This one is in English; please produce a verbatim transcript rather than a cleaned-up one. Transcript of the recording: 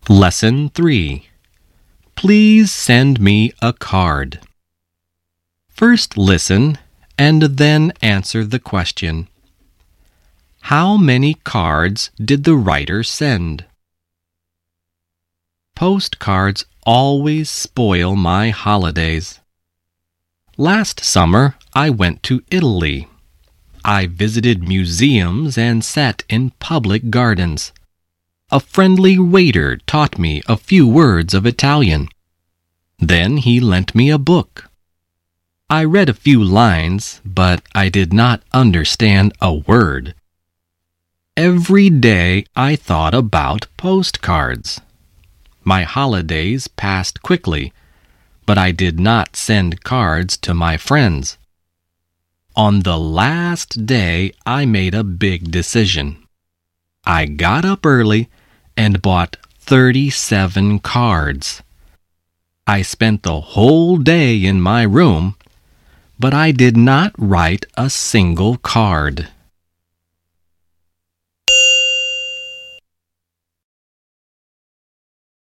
Lesson three. Please send me a card. First listen and then answer the question. How many cards did the writer send? Postcards always spoil my holidays. Last summer, I went to Italy. I visited museums and sat in public gardens. A friendly waiter taught me a few words of Italian. Then he lent me a book. I read a few lines, but I did not understand a word. Every day I thought about postcards. My holidays passed quickly, but I did not send cards to my friends. On the last day, I made a big decision. I got up early and bought thirty-seven cards. I spent the whole day in my room, but I did not write a single card.